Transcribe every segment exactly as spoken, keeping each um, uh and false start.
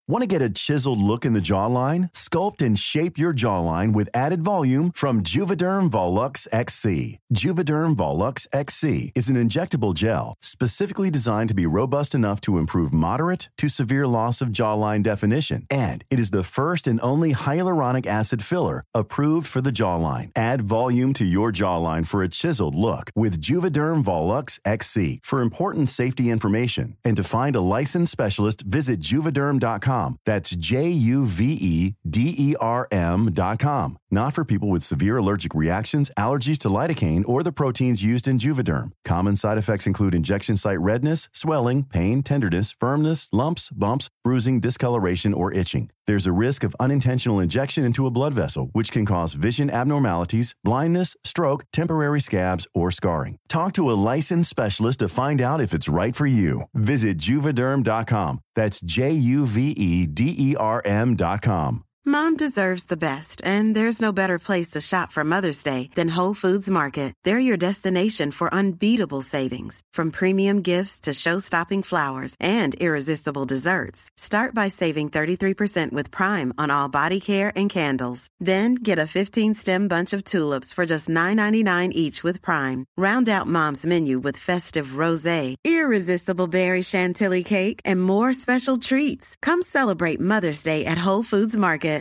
Want to get a chiseled look in the jawline? Sculpt and shape your jawline with added volume from Juvederm Volux X C. Juvederm Volux X C is an injectable gel specifically designed to be robust enough to improve moderate to severe loss of jawline definition. And it is the first and only hyaluronic acid filler approved for the jawline. Add volume to your jawline for a chiseled look with Juvederm Volux X C. For important safety information and to find a licensed specialist, visit juvederm dot com. That's J U V E D E R M dot com. Not for people with severe allergic reactions, allergies to lidocaine, or the proteins used in Juvederm. Common side effects include injection site redness, swelling, pain, tenderness, firmness, lumps, bumps, bruising, discoloration, or itching. There's a risk of unintentional injection into a blood vessel, which can cause vision abnormalities, blindness, stroke, temporary scabs, or scarring. Talk to a licensed specialist to find out if it's right for you. Visit juvederm dot com. That's J U V E D E R M dot com. Mom deserves the best, and there's no better place to shop for Mother's Day than Whole Foods Market. They're your destination for unbeatable savings, from premium gifts to show-stopping flowers and irresistible desserts. Start by saving thirty-three percent with Prime on all body care and candles. Then get a fifteen-stem bunch of tulips for just nine ninety-nine each with Prime. Round out Mom's menu with festive rosé, irresistible berry chantilly cake, and more special treats. Come celebrate Mother's Day at Whole Foods Market.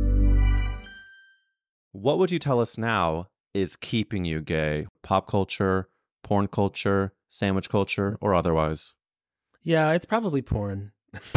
What would you tell us now is keeping you gay? Pop culture, porn culture, sandwich culture, or otherwise? Yeah, it's probably porn.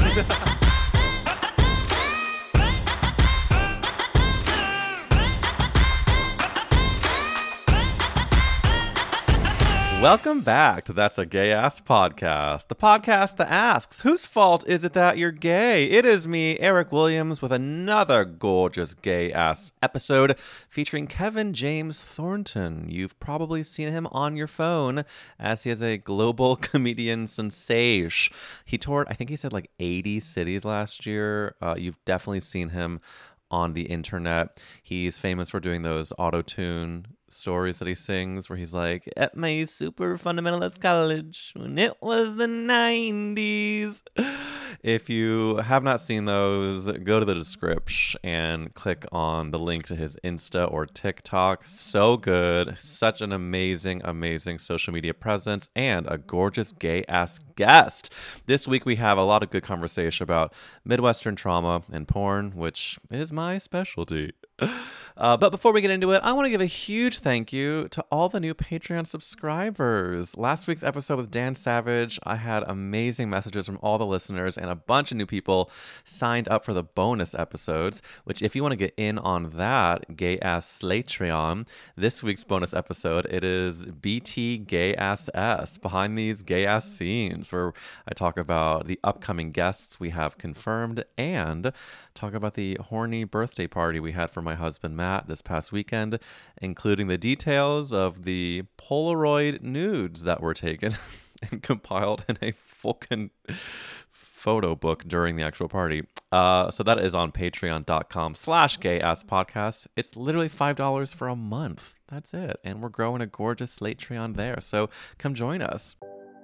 Welcome back to That's a Gay Ass Podcast, the podcast that asks, whose fault is it that you're gay? It is me, Eric Williams, with another gorgeous gay ass episode featuring Kevin James Thornton. You've probably seen him on your phone as he is a global comedian sensation. He toured, I think he said like eighty cities last year. Uh, you've definitely seen him on the internet. He's famous for doing those auto-tune stories that he sings where he's like, at my super fundamentalist college when it was the nineties. If you have not seen those, go to the description and click on the link to his Insta or TikTok. So good. Such an amazing, amazing social media presence and a gorgeous gay ass guest. This week we have a lot of good conversation about Midwestern trauma and porn, which is my specialty. Uh, but before we get into it, I want to give a huge thank you to all the new Patreon subscribers. Last week's episode with Dan Savage, I had amazing messages from all the listeners, and a bunch of new people signed up for the bonus episodes, which if you want to get in on that, Gay Ass Slatreon, this week's bonus episode, it is B T Gay Ass S, Behind These Gay Ass Scenes, where I talk about the upcoming guests we have confirmed and talk about the horny birthday party we had for my husband Matt this past weekend, including the details of the Polaroid nudes that were taken and compiled in a fucking photo book during the actual party. Uh, so that is on patreon.com slash gay ass podcast. It's literally five dollars for a month. That's it. And we're growing a gorgeous Slatreon there. So come join us.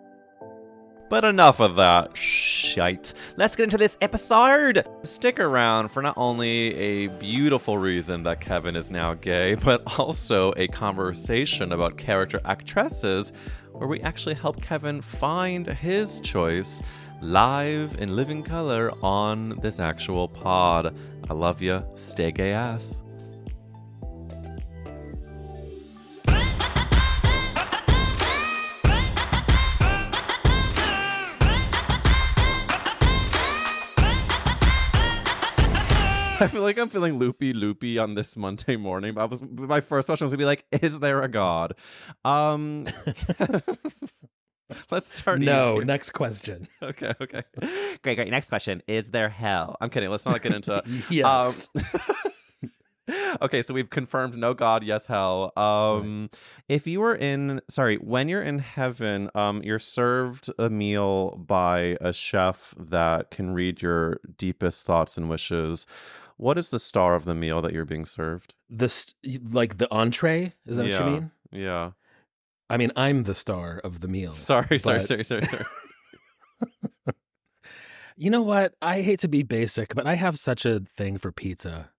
But enough of that shite. Let's get into this episode. Stick around for not only a beautiful reason that Kevin is now gay, but also a conversation about character actresses where we actually help Kevin find his choice live in living color on this actual pod. I love ya. Stay gay ass. I feel like I'm feeling loopy loopy on this Monday morning. But I was, my first question was going to be like, is there a God? Um, let's start. No, easy. next question. Okay, okay. Great, great. Next question. Is there hell? I'm kidding. Let's not get into Yes. Um, okay, so we've confirmed no God, yes, hell. Um, right. If you were in, sorry, when you're in heaven, um, you're served a meal by a chef that can read your deepest thoughts and wishes. What is the star of the meal that you're being served? The st- like the entree? Is that yeah, what you mean? Yeah. I mean, I'm the star of the meal. Sorry, sorry, but... sorry, sorry, sorry. You know what? I hate to be basic, but I have such a thing for pizza.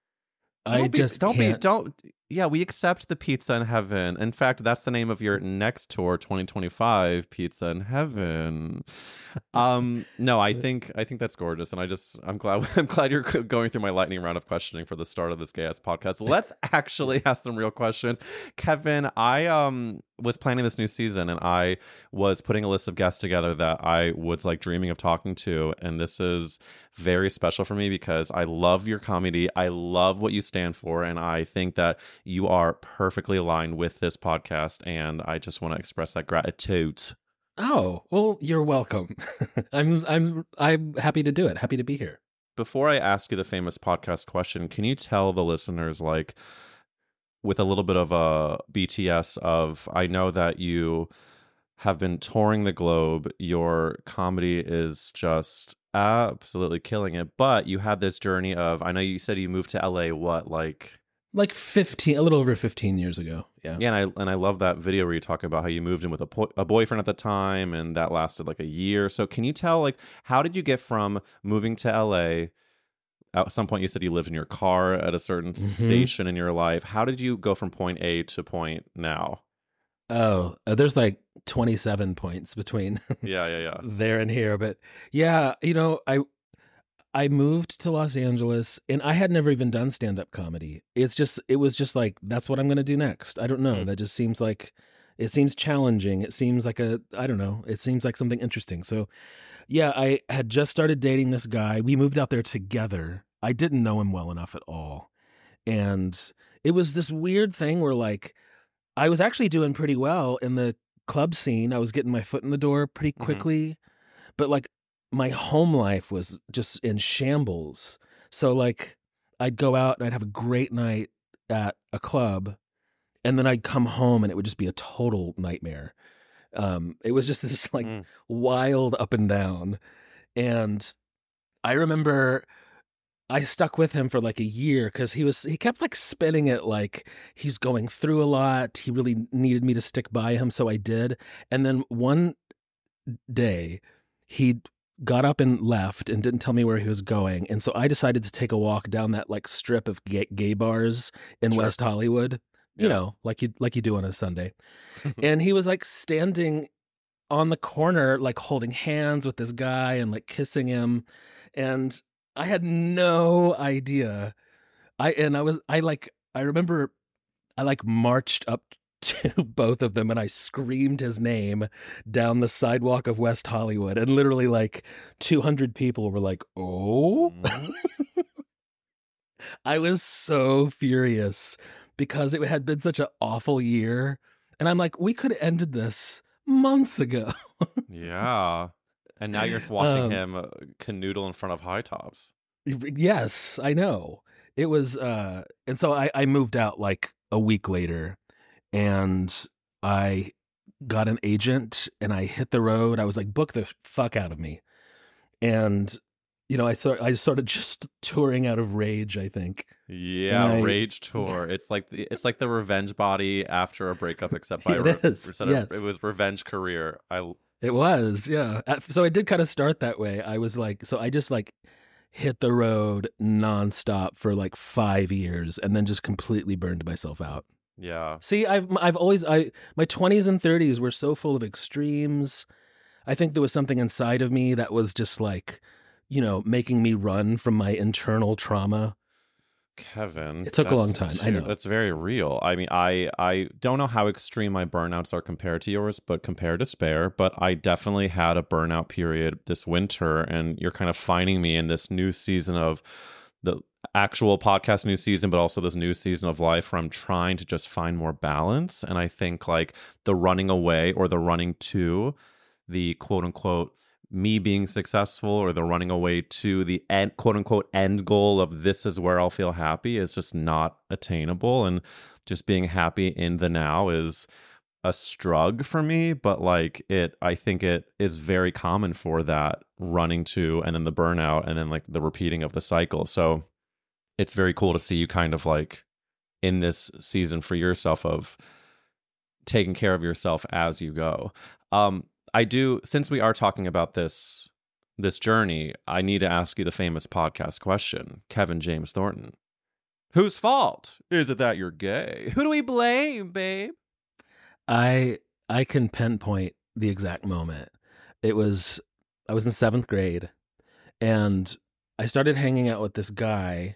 I Don't be, just don't can't. be don't yeah, we accept the pizza in heaven. In fact, that's the name of your next tour, twenty twenty-five, Pizza in Heaven. Um no, I think I think that's gorgeous, and I just I'm glad I'm glad you're going through my lightning round of questioning for the start of this gay ass podcast. Let's actually ask some real questions. Kevin, I um was planning this new season, and I was putting a list of guests together that I was like dreaming of talking to, and this is very special for me because I love your comedy. I love what you stand for, and I think that you are perfectly aligned with this podcast, and I just want to express that gratitude. Oh, well, you're welcome. I'm I'm I'm happy to do it. Happy to be here. Before I ask you the famous podcast question, can you tell the listeners, like, with a little bit of a B T S of, I know that you have been touring the globe, your comedy is just absolutely killing it, but you had this journey of, I know you said you moved to L A, what, like Like fifteen, a little over fifteen years ago. Yeah. Yeah, and I and I love that video where you talk about how you moved in with a, po- a boyfriend at the time, and that lasted like a year. So can you tell, like, how did you get from moving to L A? At some point, you said you lived in your car at a certain Mm-hmm. station in your life. How did you go from point A to point now? Oh, uh, there's like twenty-seven points between Yeah, yeah, yeah. there and here, but yeah, you know, I I moved to Los Angeles, and I had never even done stand-up comedy. It's just, it was just like, that's what I'm going to do next. I don't know. Mm. That just seems like, it seems challenging. It seems like a, I don't know. It seems like something interesting. So yeah, I had just started dating this guy. We moved out there together. I didn't know him well enough at all. And it was this weird thing where, like, I was actually doing pretty well in the club scene. I was getting my foot in the door pretty quickly, mm-hmm. but like, my home life was just in shambles. So like, I'd go out and I'd have a great night at a club, and then I'd come home and it would just be a total nightmare. Um, it was just this like mm. wild up and down. And I remember I stuck with him for like a year because he was, he kept like spinning it like he's going through a lot. He really needed me to stick by him. So I did. And then one day he got up and left and didn't tell me where he was going. And so I decided to take a walk down that like strip of gay, gay bars in sure. West Hollywood, you yeah. know, like you, like you do on a Sunday. And he was like standing on the corner, like holding hands with this guy and like kissing him. And I had no idea. I, and I was, I like, I remember I like marched up to both of them and I screamed his name down the sidewalk of West Hollywood, and literally like two hundred people were like, oh. Mm-hmm. I was so furious because it had been such an awful year, and I'm like, we could have ended this months ago. Yeah, and now you're watching um, him canoodle in front of high tops. Yes, I know. It was uh and so I, I moved out like a week later, and I got an agent and I hit the road. I was like, book the fuck out of me. And, you know, I sort I started just touring out of rage, I think. Yeah, I, rage tour. It's like the, it's like the revenge body after a breakup, except by it re- is. Yes. It was revenge career. I It was, yeah. So I did kind of start that way. I was like, so I just like hit the road nonstop for like five years and then just completely burned myself out. Yeah. See, I've I've always I my twenties and thirties were so full of extremes. I think there was something inside of me that was just like, you know, making me run from my internal trauma. Kevin, it took a long time. Too, I know. That's very real. I mean, I I don't know how extreme my burnouts are compared to yours, but compared to Spare, but I definitely had a burnout period this winter, and you're kind of finding me in this new season of the actual podcast new season, but also this new season of life where I'm trying to just find more balance. And I think like the running away or the running to the quote unquote me being successful, or the running away to the end, quote unquote end goal of this is where I'll feel happy, is just not attainable. And just being happy in the now is a struggle for me, but like it, I think it is very common for that running to, and then the burnout, and then like the repeating of the cycle. So it's very cool to see you kind of like in this season for yourself of taking care of yourself as you go. Um, I do, since we are talking about this this journey, I need to ask you the famous podcast question, Kevin James Thornton. Whose fault is it that you're gay? Who do we blame, babe? I I can pinpoint the exact moment. It was, I was in seventh grade, and I started hanging out with this guy,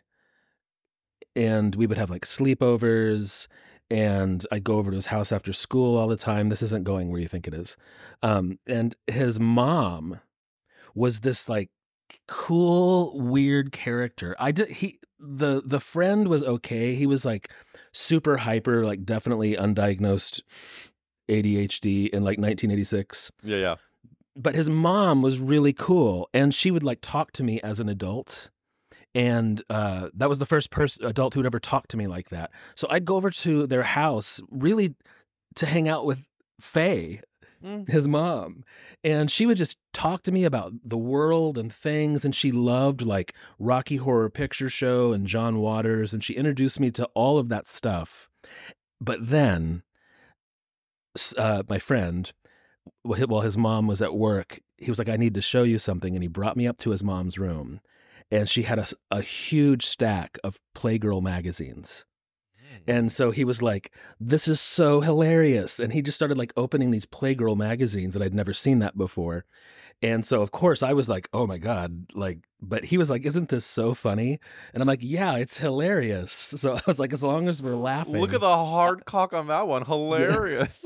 and we would have like sleepovers, and I'd go over to his house after school all the time. This isn't going where you think it is. Um, and his mom was this like cool, weird character. I did, he, the, the friend was okay. He was like super hyper, like definitely undiagnosed A D H D in like nineteen eighty-six. Yeah, yeah. But his mom was really cool, and she would like talk to me as an adult. And uh, that was the first person, adult who'd ever talked to me like that. So I'd go over to their house really to hang out with Faye, mm. his mom. And she would just talk to me about the world and things. And she loved like Rocky Horror Picture Show and John Waters. And she introduced me to all of that stuff. But then uh, my friend, while his mom was at work, he was like, I need to show you something. And he brought me up to his mom's room. And she had a, a huge stack of Playgirl magazines. And so he was like, this is so hilarious. And he just started like opening these Playgirl magazines, and I'd never seen that before. And so, of course, I was like, oh my God. Like, but he was like, isn't this so funny? And I'm like, yeah, it's hilarious. So I was like, as long as we're laughing. Look at the hard cock on that one. Hilarious.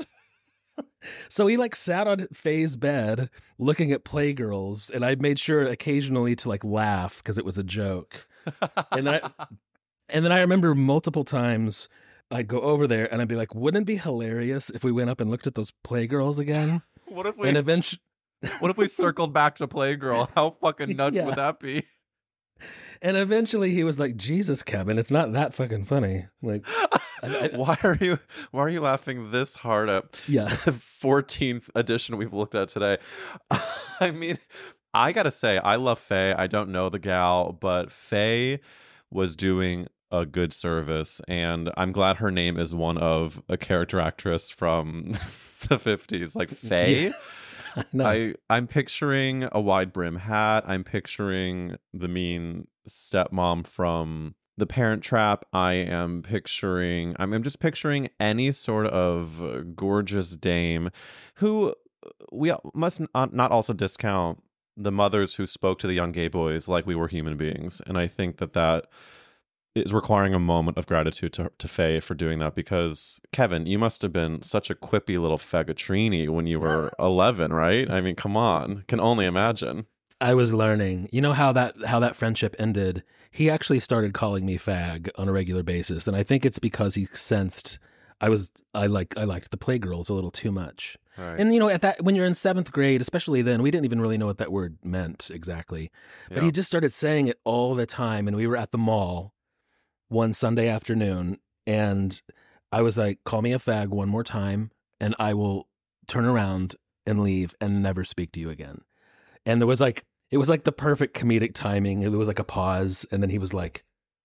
So he like sat on Faye's bed looking at Playgirls, and I made sure occasionally to like laugh because it was a joke. And I, and then I remember multiple times I'd go over there and I'd be like, wouldn't it be hilarious if we went up and looked at those Playgirls again? What if we? And eventually, what if we circled back to Playgirl? How fucking nuts Yeah. would that be? And eventually he was like, Jesus, Kevin, it's not that fucking funny. Like, I, I, why are you why are you laughing this hard at Yeah. the fourteenth edition we've looked at today? I mean, I gotta say, I love Faye. I don't know the gal, but Faye was doing a good service, and I'm glad her name is one of a character actress from the fifties, like Faye. Yeah. No. I, I'm picturing a wide brim hat. I'm picturing the mean stepmom from The Parent Trap. I am picturing, I'm, I'm just picturing any sort of gorgeous dame who we must not, not also discount the mothers who spoke to the young gay boys like we were human beings. And I think that that is requiring a moment of gratitude to, to Faye for doing that, because Kevin, you must have been such a quippy little faggotrini when you were eleven, right? I mean, come on, can only imagine. I was learning. You know how that how that friendship ended? He actually started calling me fag on a regular basis, and I think it's because he sensed I was I like I liked the Playgirls a little too much. Right. And you know, at that when you're in seventh grade, especially then, we didn't even really know what that word meant exactly. But Yeah. he just started saying it all the time, and we were at the mall one Sunday afternoon, and I was like, call me a fag one more time, and I will turn around and leave and never speak to you again. And there was like, it was like the perfect comedic timing. There was like a pause, and then he was like,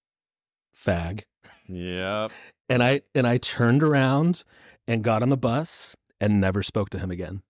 fag. Yep. And I, and I turned around and got on the bus and never spoke to him again.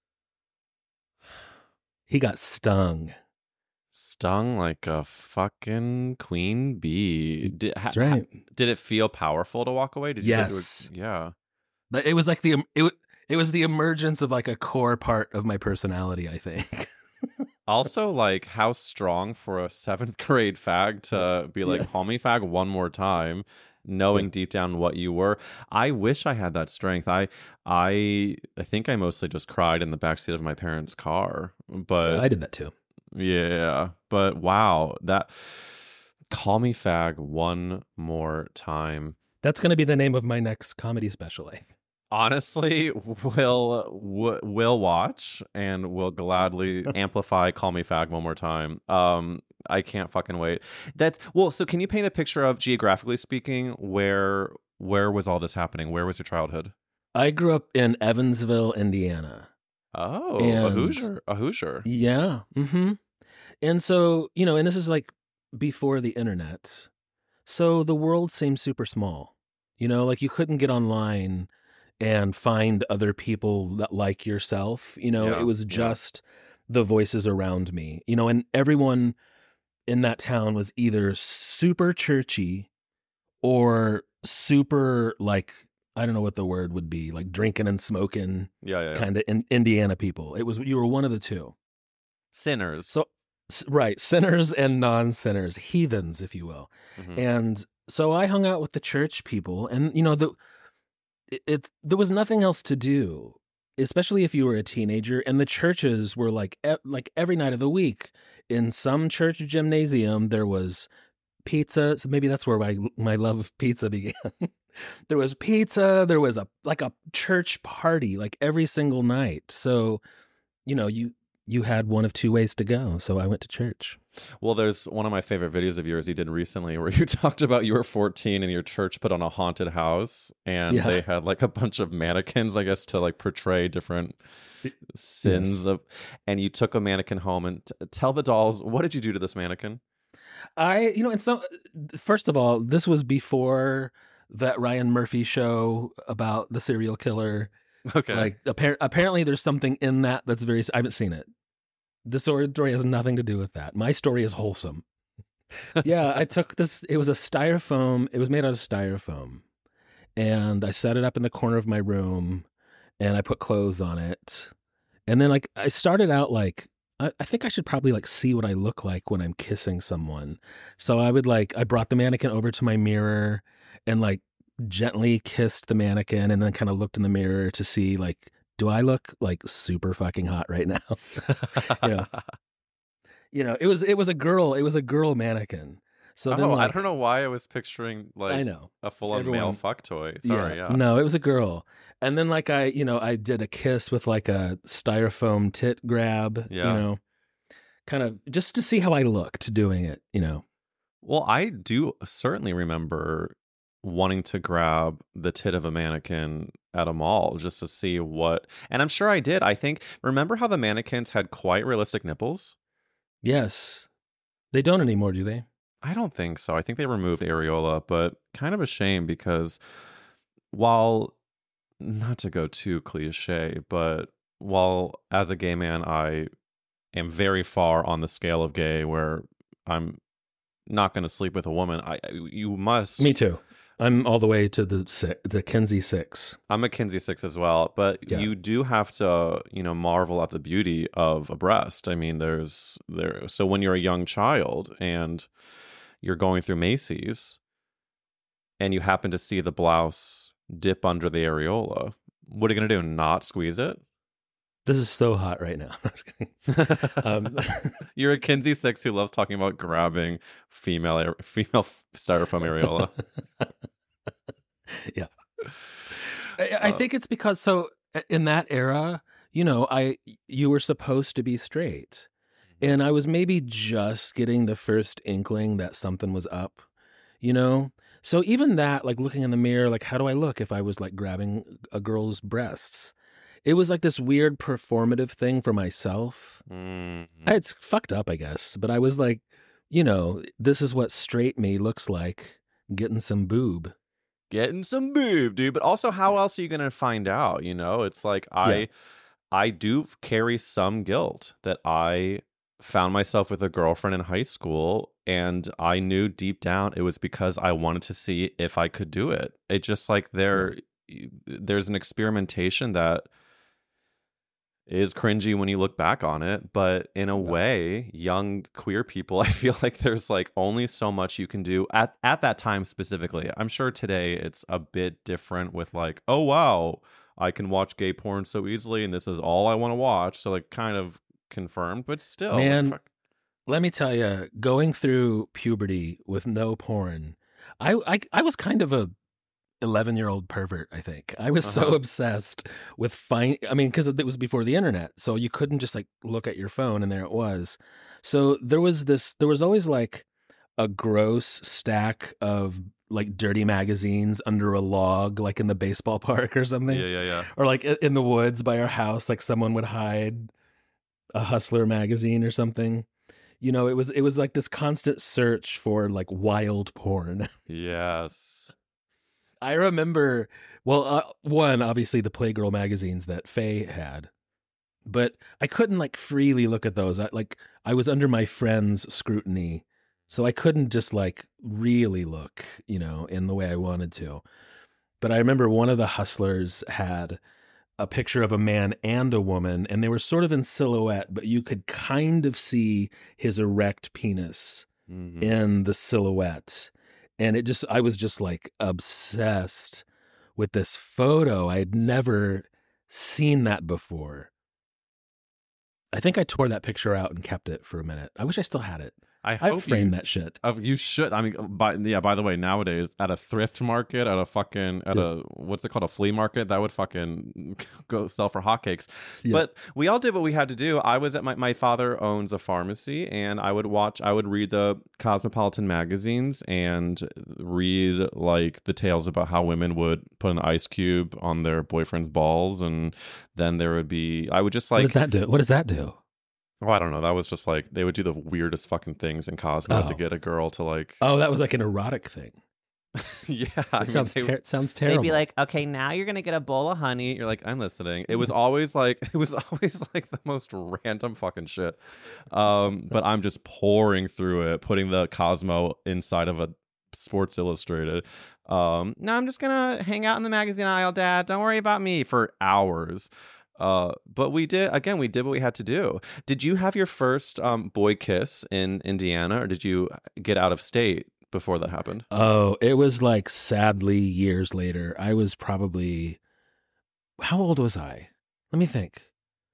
He got stung. Stung like a fucking queen bee. Did, That's ha, right. ha- did it feel powerful to walk away? Did you Yes. Get to a, yeah. But it was like the, it, wa- it was the emergence of like a core part of my personality, I think. Also, like, how strong for a seventh grade fag to be like, Yeah. call me fag one more time, knowing Yeah. deep down what you were. I wish I had that strength. I, I, I think I mostly just cried in the backseat of my parents' car. But I did that too. yeah, but wow, that call me fag one more time. That's going to be the name of my next comedy special. I Honestly, we'll w- will watch and will gladly amplify "Call Me Fag" one more time. Um, I can't fucking wait. That's well. So, can you paint a picture of, geographically speaking, where where was all this happening? Where was your childhood? I grew up in Evansville, Indiana. Oh, a And- Hoosier, a Hoosier. Yeah. Mm-hmm. And so, you know, and this is like before the internet. So the world seemed super small. You know, like you couldn't get online and find other people that like yourself. You know, Yeah, it was yeah. just the voices around me, you know, and everyone in that town was either super churchy or super, like, I don't know what the word would be, like drinking and smoking, Yeah, yeah, yeah. kind of in Indiana people. It was, you were one of the two. Sinners. So, s- right, sinners and non-sinners, heathens, if you will. Mhm. And so I hung out with the church people, and you know, the it, it there was nothing else to do, especially if you were a teenager. And the churches were like e- like every night of the week. In some church gymnasium, there was pizza. So maybe that's where my my love of pizza began. There was pizza. There was a like a church party like every single night. So, you know, you you had one of two ways to go. So I went to church. Well, there's one of my favorite videos of yours you did recently where you talked about you were fourteen and your church put on a haunted house, and Yeah. they had like a bunch of mannequins, I guess, to like portray different sins Yes. of, and you took a mannequin home and t- tell the dolls, what did you do to this mannequin? I, you know, and so first of all, this was before that Ryan Murphy show about the serial killer. Okay. Like, appar- apparently, there's something in that that's very. I haven't seen it. This story has nothing to do with that. My story is wholesome. Yeah, I took this. It was a styrofoam. It was made out of styrofoam, and I set it up in the corner of my room, and I put clothes on it, and then like I started out like. I I think I should probably like see what I look like when I'm kissing someone. So I would like, I brought the mannequin over to my mirror and like gently kissed the mannequin, and then kind of looked in the mirror to see like, do I look like super fucking hot right now? You know, you know, it was, it was a girl, it was a girl mannequin. So then Oh, like, I don't know why I was picturing like I know. a full on male Everyone- fuck toy. Sorry, yeah. No, it was a girl. And then like I, you know, I did a kiss with like a styrofoam tit grab, Yeah. you know, kind of just to see how I looked doing it, you know. Well, I do certainly remember wanting to grab the tit of a mannequin at a mall just to see what, and I'm sure I did. I think, remember how the mannequins had quite realistic nipples? Yes. They don't anymore, do they? I don't think so. I think they removed areola, but kind of a shame because while, not to go too cliche, but while as a gay man, I am very far on the scale of gay where I'm not going to sleep with a woman, I you must. Me too. I'm all the way to the six, the Kinsey six. I'm a Kinsey six as well, but Yeah. you do have to, you know, marvel at the beauty of a breast. I mean, there's there. So when you're a young child and you're going through Macy's and you happen to see the blouse dip under the areola, what are you going to do? Not squeeze it? This is so hot right now. I'm just kidding. Um, You're a Kinsey six who loves talking about grabbing female are- female styrofoam areola. Yeah. I, I Uh, think it's because so in that era, you know, I you were supposed to be straight. And I was maybe just getting the first inkling that something was up, you know? So even that, like looking in the mirror, like how do I look if I was like grabbing a girl's breasts? It was like this weird performative thing for myself. Mm. It's fucked up, I guess. But I was like, you know, this is what straight me looks like, getting some boob. Getting some boob, dude. But also, how else are you going to find out? You know, it's like I, Yeah. I do carry some guilt that I found myself with a girlfriend in high school, and I knew deep down it was because I wanted to see if I could do it. It just like there, there's an experimentation that is cringy when you look back on it, but in a way, young queer people, I feel like there's like only so much you can do at at that time specifically. I'm sure today it's a bit different with like, oh wow, I can watch gay porn so easily and this is all I want to watch. So like kind of confirmed, but still. like, Man, fuck. Let me tell you, going through puberty with no porn, I I, I was kind of a eleven-year-old pervert, I think. I was so Uh-huh. obsessed with find I mean, because it was before the internet, so you couldn't just like look at your phone and there it was. So there was this, there was always like a gross stack of like dirty magazines under a log, like in the baseball park or something. Yeah, yeah, yeah. Or like i- in the woods by our house, like someone would hide a Hustler magazine or something. You know, it was it was like this constant search for like wild porn. Yes. I remember, well, uh, one, obviously the Playgirl magazines that Faye had. but I couldn't like freely look at those. I like I was under my friend's scrutiny, so I couldn't just like really look, you know, in the way I wanted to. But I remember one of the hustlers had a picture of a man and a woman, and they were sort of in silhouette, but you could kind of see his erect penis mm-hmm. in the silhouette. And it just, I was just like obsessed with this photo. I had never seen that before. I think I tore that picture out and kept it for a minute. I wish I still had it. I hope I'd frame you, that shit. Uh, you should. I mean, by, yeah, by the way, nowadays at a thrift market, at a fucking, at yeah. a, what's it called? A flea market, that would fucking go sell for hotcakes. Yeah. But we all did what we had to do. I was at my, my father owns a pharmacy, and I would watch, I would read the Cosmopolitan magazines and read like the tales about how women would put an ice cube on their boyfriend's balls. And then there would be, I would just like. What does that do? What does that do? Oh, I don't know. That was just like, they would do the weirdest fucking things in Cosmo oh. to get a girl to like... Oh, that was like an erotic thing. yeah. It I sounds, mean, ter- they, sounds terrible. They'd be like, okay, now you're going to get a bowl of honey. You're like, I'm listening. It was always like, it was always like the most random fucking shit. Um, but I'm just pouring through it, putting the Cosmo inside of a Sports Illustrated. Um, no, I'm just going to hang out in the magazine aisle, Dad. Don't worry about me for hours. Uh, but we did, again, we did what we had to do. Did you have your first um, boy kiss in Indiana, or did you get out of state before that happened? Oh, it was like sadly years later. I was probably, how old was I? Let me think.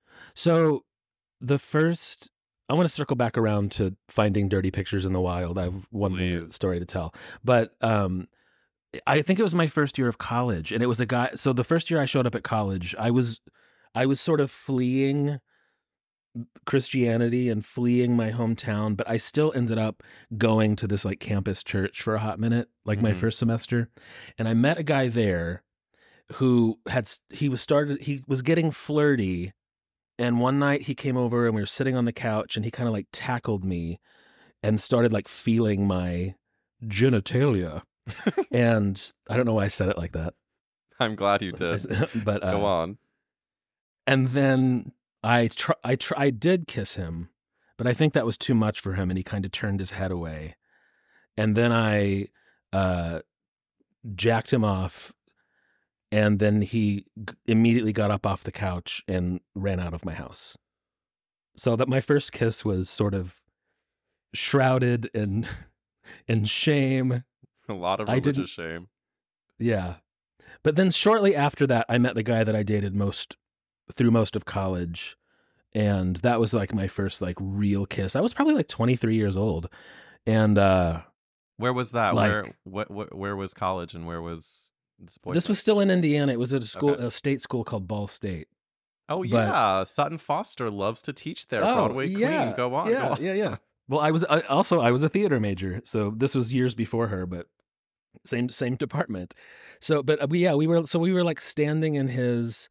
So the first, I want to circle back around to finding dirty pictures in the wild. I have one more story to tell. But um, I think it was my first year of college, and it was a guy. So the first year I showed up at college, I was... I was sort of fleeing Christianity and fleeing my hometown, but I still ended up going to this like campus church for a hot minute, like mm-hmm. my first semester. And I met a guy there who had, he was started, he was getting flirty. And one night he came over and we were sitting on the couch and he kind of like tackled me and started like feeling my genitalia. And I don't know why I said it like that. I'm glad you did. But uh, go on. And then I tr- I tr- I did kiss him, but I think that was too much for him, and he kind of turned his head away. And then I uh, jacked him off, and then he g- immediately got up off the couch and ran out of my house. So that my first kiss was sort of shrouded in in shame. A lot of religious shame. Yeah. But then shortly after that, I met the guy that I dated most through most of college, and that was like my first like real kiss. I was probably like twenty-three years old, and uh where was that? like, where what, what where was college, and where was this boyfriend? This was still in Indiana. It was at a school, okay. a state school called Ball State. Oh but, yeah, Sutton Foster loves to teach there. Oh, Broadway yeah, Queen. Go on. Yeah, go on. yeah, yeah. Well, I was I, also I was a theater major, so this was years before her, but same same department. So, but we yeah we were so we were like standing in his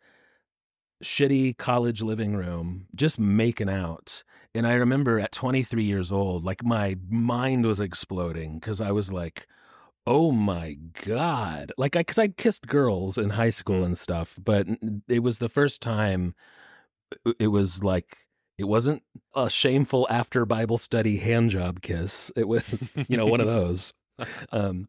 shitty college living room, just making out. And I remember at twenty-three years old, like my mind was exploding because I was like, oh my God. Like, I, because I kissed girls in high school and stuff, but it was the first time it was like, it wasn't a shameful after Bible study handjob kiss. It was, you know, one of those. Um,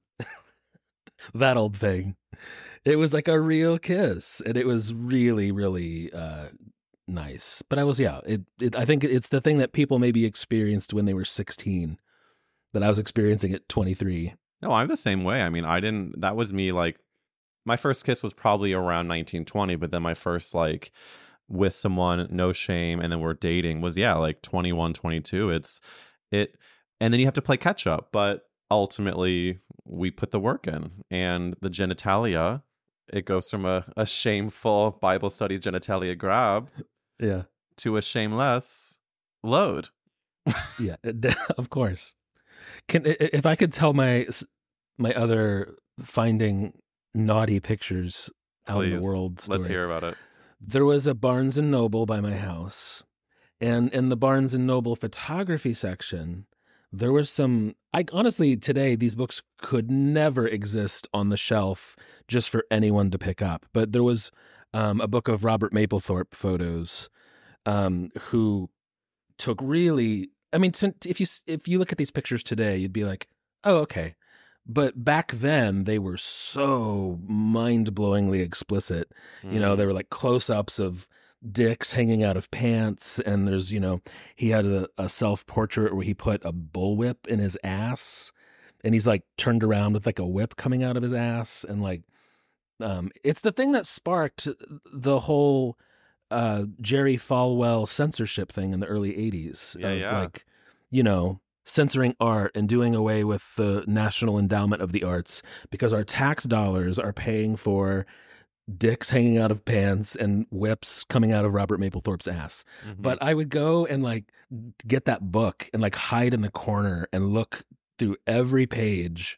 that old thing. It was like a real kiss, and it was really, really uh, nice. But I was, yeah, it, it. I think it's the thing that people maybe experienced when they were sixteen that I was experiencing at twenty-three. No, I'm the same way. I mean, I didn't, that was me, like, my first kiss was probably around nineteen, twenty, but then my first, like, with someone, no shame, and then we're dating was, yeah, like twenty-one, twenty-two. It's, it, and then you have to play catch up, but ultimately we put the work in, and the genitalia, it goes from a, a shameful Bible study genitalia grab yeah, to a shameless load. Yeah, of course. Can if I could tell my my other finding naughty pictures out Please, in the world story. Let's hear about it. There was a Barnes and Noble by my house, and in the Barnes and Noble photography section, there was some, I honestly, today, these books could never exist on the shelf just for anyone to pick up. But there was um, a book of Robert Mapplethorpe photos um, who took really, I mean, t- if you if you look at these pictures today, you'd be like, oh, okay. But back then, they were so mind-blowingly explicit. Mm. You know, they were like close-ups of dicks hanging out of pants, and there's, you know, he had a, a self-portrait where he put a bullwhip in his ass, and he's like turned around with like a whip coming out of his ass, and like, um, it's the thing that sparked the whole uh, Jerry Falwell censorship thing in the early eighties. Yeah, of yeah. like, you know, censoring art and doing away with the National Endowment of the Arts because our tax dollars are paying for dicks hanging out of pants and whips coming out of Robert Mapplethorpe's ass. Mm-hmm. But I would go and like get that book and like hide in the corner and look through every page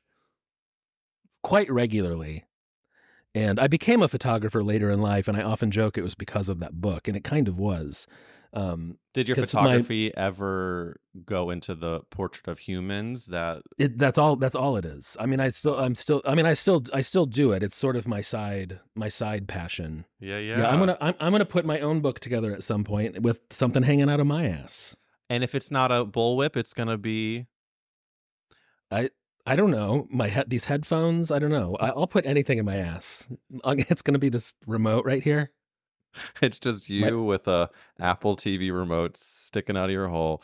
quite regularly. And I became a photographer later in life, and I often joke it was because of that book, and it kind of was. Um, Did your photography my, ever go into the portrait of humans? That it, that's all. That's all it is. I mean, I still, I'm still. I mean, I still, I still do it. It's sort of my side, my side passion. Yeah, yeah. Yeah, I'm gonna, I'm, I'm gonna put my own book together at some point with something hanging out of my ass. And if it's not a bullwhip, it's gonna be. I. I don't know. My he- these headphones. I don't know. I- I'll put anything in my ass. It's gonna be this remote right here. It's just you My, with a Apple T V remote sticking out of your hole.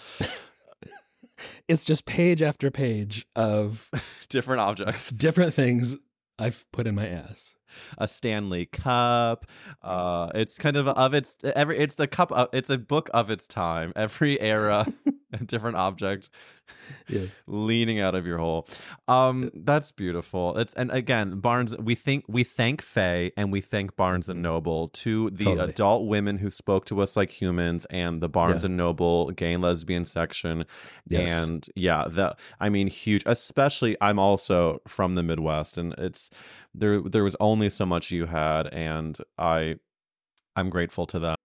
It's just page after page of different objects, different things I've put in my ass. A Stanley Cup. Uh, it's kind of of its every. It's the cup. Of, it's a book of its time. Every era, a different object, yes. leaning out of your hole. Um, that's beautiful. It's and again, Barnes. We think we thank Faye and we thank Barnes and Noble, to the Totally. adult women who spoke to us like humans, and the Barnes Yeah. and Noble gay and lesbian section. Yes. And yeah, the I mean, huge. Especially, I'm also from the Midwest, and it's. There, there was only so much you had, and I, I'm grateful to them.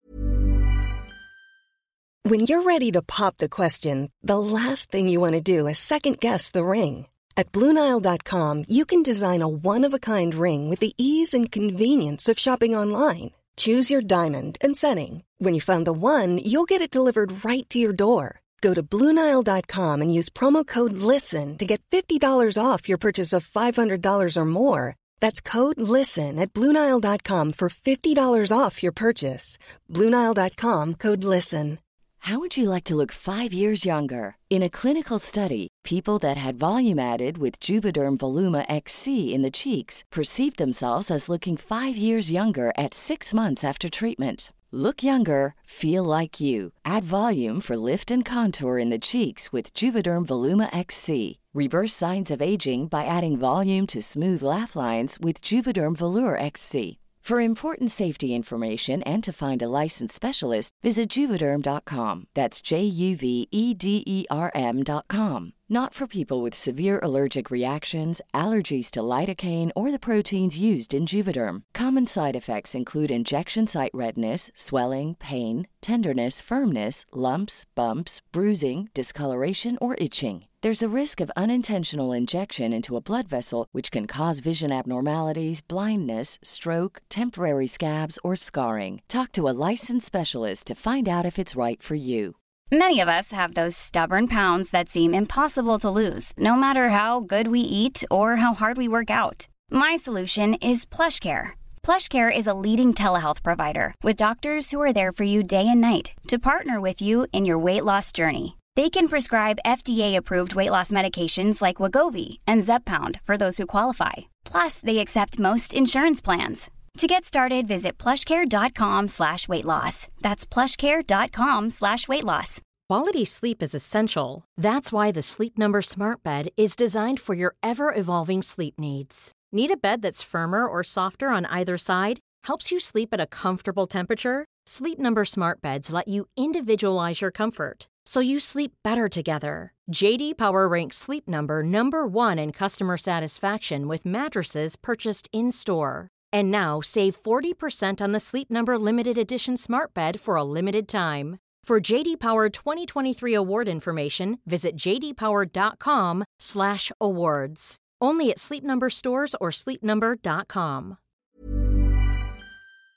When you're ready to pop the question, the last thing you want to do is second-guess the ring. At Blue Nile dot com, you can design a one-of-a-kind ring with the ease and convenience of shopping online. Choose your diamond and setting. When you find the one, you'll get it delivered right to your door. Go to Blue Nile dot com and use promo code LISTEN to get fifty dollars off your purchase of five hundred dollars or more. That's code LISTEN at Blue Nile dot com for fifty dollars off your purchase. Blue Nile dot com, code LISTEN. How would you like to look five years younger? In a clinical study, people that had volume added with Juvederm Voluma X C in the cheeks perceived themselves as looking five years younger at six months after treatment. Look younger, feel like you. Add volume for lift and contour in the cheeks with Juvederm Voluma X C. Reverse signs of aging by adding volume to smooth laugh lines with Juvederm Volure X C. For important safety information and to find a licensed specialist, visit Juvederm dot com. That's J U V E D E R M dot com. Not for people with severe allergic reactions, allergies to lidocaine, or the proteins used in Juvederm. Common side effects include injection site redness, swelling, pain, tenderness, firmness, lumps, bumps, bruising, discoloration, or itching. There's a risk of unintentional injection into a blood vessel, which can cause vision abnormalities, blindness, stroke, temporary scabs, or scarring. Talk to a licensed specialist to find out if it's right for you. Many of us have those stubborn pounds that seem impossible to lose, no matter how good we eat or how hard we work out. My solution is PlushCare. PlushCare is a leading telehealth provider with doctors who are there for you day and night to partner with you in your weight loss journey. They can prescribe F D A-approved weight loss medications like Wegovy and Zepbound for those who qualify. Plus, they accept most insurance plans. To get started, visit plushcare.com slash weight loss. That's plushcare.com slash weight loss. Quality sleep is essential. That's why the Sleep Number Smart Bed is designed for your ever-evolving sleep needs. Need a bed that's firmer or softer on either side? Helps you sleep at a comfortable temperature? Sleep Number Smart Beds let you individualize your comfort, so you sleep better together. J D Power ranks Sleep Number number one in customer satisfaction with mattresses purchased in-store. And now, save forty percent on the Sleep Number Limited Edition Smart Bed for a limited time. For J D Power twenty twenty-three award information, visit jdpower.com slash awards. Only at Sleep Number stores or sleep number dot com.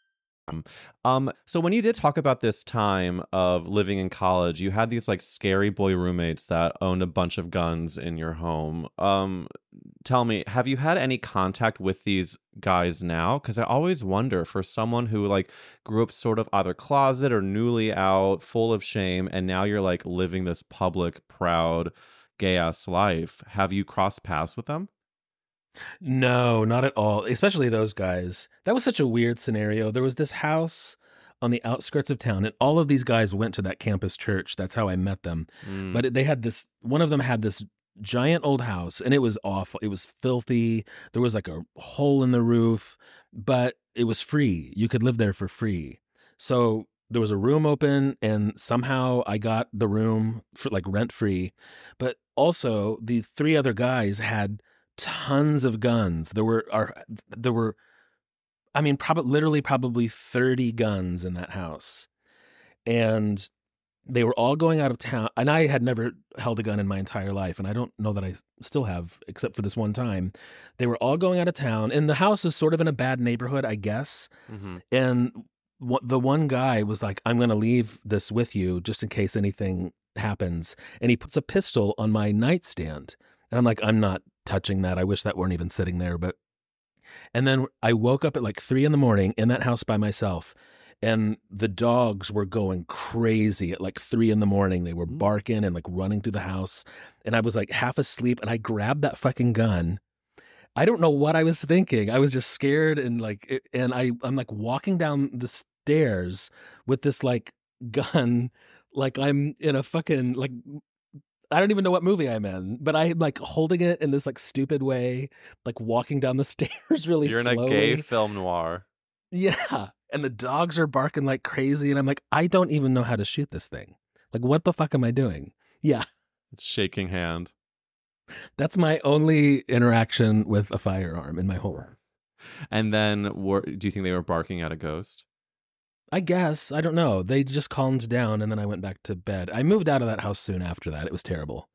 Um, so when you did talk about this time of living in college, you had these like scary boy roommates that owned a bunch of guns in your home. Um, tell me, have you had any contact with these guys now? Because I always wonder, for someone who like grew up sort of either closet or newly out, full of shame, and now you're like living this public, proud, gay ass life. Have you crossed paths with them? No, not at all. Especially those guys. That was such a weird scenario. There was this house on the outskirts of town, and all of these guys went to that campus church. That's how I met them. Mm. But they had this, one of them had this giant old house, and it was awful. It was filthy. There was like a hole in the roof, but it was free. You could live there for free. So there was a room open, and somehow I got the room for like rent free. But also the three other guys had tons of guns. There were are there were I mean probably literally probably thirty guns in that house. And they were all going out of town, and I had never held a gun in my entire life, and I don't know that I still have, except for this one time. They were all going out of town, and the house is sort of in a bad neighborhood, I guess. Mm-hmm. And w- the one guy was like, I'm going to leave this with you just in case anything happens. And he puts a pistol on my nightstand. And I'm like, I'm not touching that. I wish that weren't even sitting there. But, and then I woke up at like three in the morning in that house by myself, and the dogs were going crazy at like three in the morning. They were barking and like running through the house. And I was like half asleep, and I grabbed that fucking gun. I don't know what I was thinking. I was just scared. And like, and I, I'm like walking down the stairs with this like gun, like I'm in a fucking, like, I don't even know what movie I'm in, but I'm like holding it in this like stupid way, like walking down the stairs really You're slowly. in a gay film noir. Yeah. And the dogs are barking like crazy. And I'm like, I don't even know how to shoot this thing. Like, what the fuck am I doing? Yeah. Shaking hand. That's my only interaction with a firearm in my whole life. And then, were, do you think they were barking at a ghost? I guess. I don't know. They just calmed down, and then I went back to bed. I moved out of that house soon after that. It was terrible.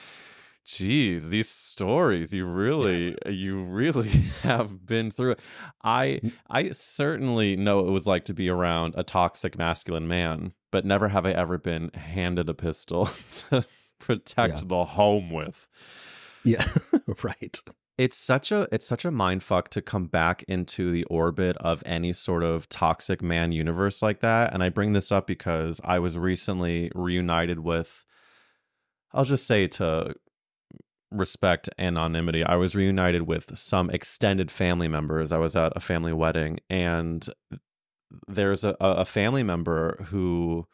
Jeez, these stories, you really, you really have been through it. I, I certainly know what it was like to be around a toxic masculine man, but never have I ever been handed a pistol to protect Yeah. the home with. Yeah, right. It's such a it's such a mindfuck to come back into the orbit of any sort of toxic man universe like that. And I bring this up because I was recently reunited with, I'll just say to respect anonymity, I was reunited with some extended family members. I was at a family wedding, and there's a, a family member who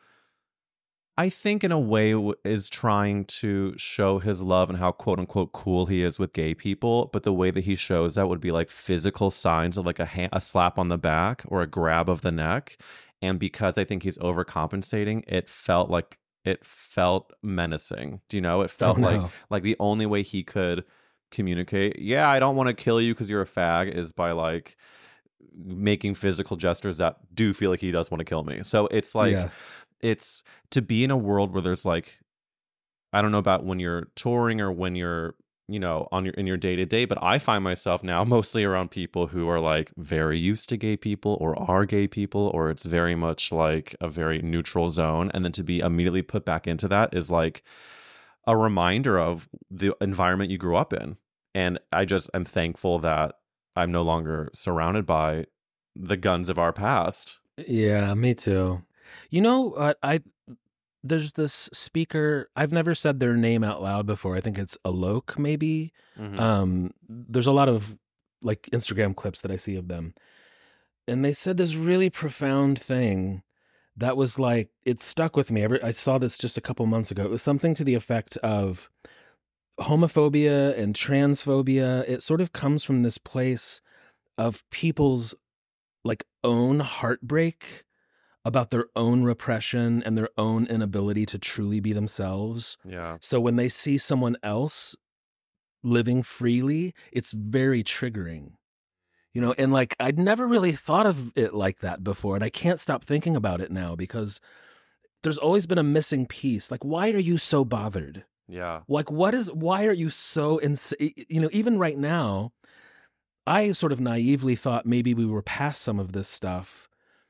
I think in a way w- is trying to show his love and how quote unquote cool he is with gay people. But the way that he shows that would be like physical signs of like a, ha- a slap on the back or a grab of the neck. And because I think he's overcompensating, it felt like it felt menacing. Do you know? It felt Oh, no. like like the only way he could communicate, yeah, I don't want to kill you because you're a fag, is by like making physical gestures that do feel like he does want to kill me. So it's like, Yeah. it's to be in a world where there's like, I don't know about when you're touring or when you're, you know, on your in your day to day, but I find myself now mostly around people who are like very used to gay people or are gay people, or it's very much like a very neutral zone. And then to be immediately put back into that is like a reminder of the environment you grew up in. And I just am thankful that I'm no longer surrounded by the guns of our past. Yeah, me too. You know, uh, I there's this speaker. I've never said their name out loud before. I think it's Alok, maybe. Mhm. Um, there's a lot of like Instagram clips that I see of them, and they said this really profound thing that was like, it stuck with me. Every, I saw this just a couple months ago. It was something to the effect of homophobia and transphobia. It sort of comes from this place of people's like own heartbreak about their own repression and their own inability to truly be themselves. Yeah. So when they see someone else living freely, it's very triggering. You know, and like I'd never really thought of it like that before, and I can't stop thinking about it now because there's always been a missing piece. Like, why are you so bothered? Yeah. Like, what is, why are you so, ins- you know, even right now, I sort of naively thought maybe we were past some of this stuff.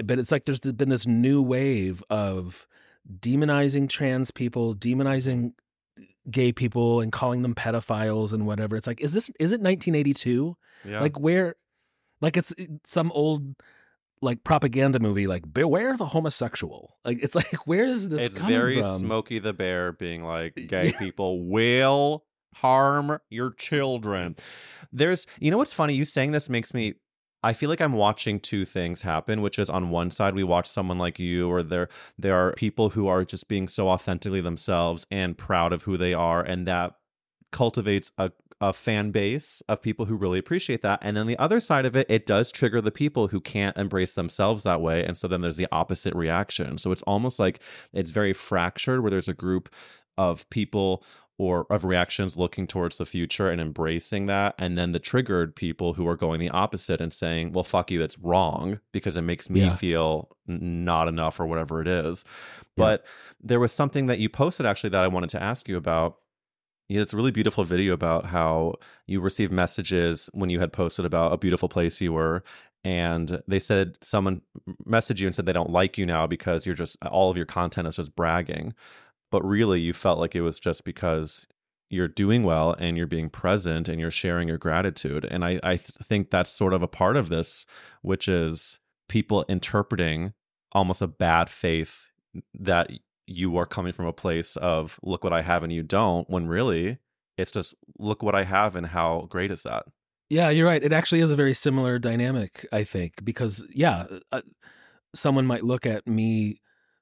but it's like there's been this new wave of demonizing trans people, demonizing gay people, and calling them pedophiles and whatever. It's like, is this, is it nineteen eighty-two? Yeah. Like where, like it's some old like propaganda movie, like beware the homosexual. Like it's like, where is this It's coming very from? Smokey the Bear being like, gay people will harm your children. There's, you know what's funny? You saying this makes me, I feel like I'm watching two things happen, which is on one side, we watch someone like you, or there there are people who are just being so authentically themselves and proud of who they are, and that cultivates a, a fan base of people who really appreciate that. And then the other side of it, it does trigger the people who can't embrace themselves that way. And so then there's the opposite reaction. So it's almost like it's very fractured, where there's a group of people or of reactions looking towards the future and embracing that, and then the triggered people who are going the opposite and saying, well, fuck you, that's wrong because it makes me Yeah. feel n- not enough or whatever it is. Yeah. But there was something that you posted actually that I wanted to ask you about. Yeah, it's a really beautiful video about how you received messages when you had posted about a beautiful place you were, and they said someone messaged you and said they don't like you now because you're just, all of your content is just bragging. But really, you felt like it was just because you're doing well and you're being present and you're sharing your gratitude. And I, I th- think that's sort of a part of this, which is people interpreting almost a bad faith that you are coming from a place of, look what I have and you don't, when really it's just, look what I have and how great is that? Yeah, you're right. It actually is a very similar dynamic, I think, because, yeah, uh, someone might look at me.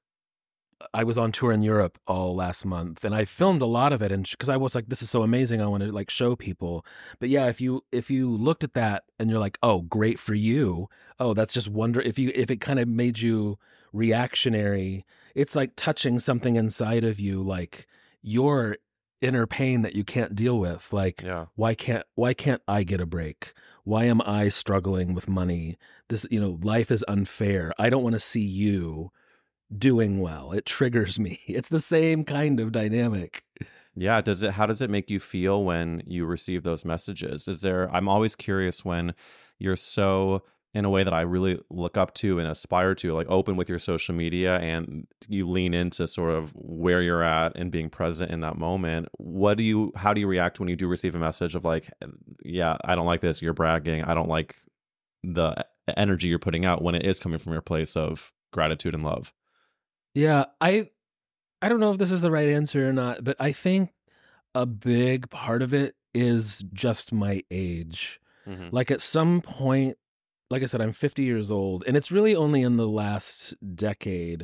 I was on tour in Europe all last month, and I filmed a lot of it, and because I was like, this is so amazing, I want to like show people. But yeah, if you if you looked at that and you're like, oh, great for you. Oh, that's just wonder. If you if it kind of made you reactionary, it's like touching something inside of you, like your inner pain that you can't deal with. Like, Yeah. why can't why can't I get a break? Why am I struggling with money? This, you know, life is unfair. I don't want to see you doing well. It triggers me. It's the same kind of dynamic. Yeah. Does it, how does it make you feel when you receive those messages? Is there, I'm always curious when you're so, in a way that I really look up to and aspire to, like open with your social media and you lean into sort of where you're at and being present in that moment. What do you, how do you react when you do receive a message of like, yeah, I don't like this, you're bragging, I don't like the energy you're putting out, when it is coming from your place of gratitude and love? Yeah, I I don't know if this is the right answer or not, but I think a big part of it is just my age. Mm-hmm. Like at some point, like I said, I'm fifty years old, and it's really only in the last decade.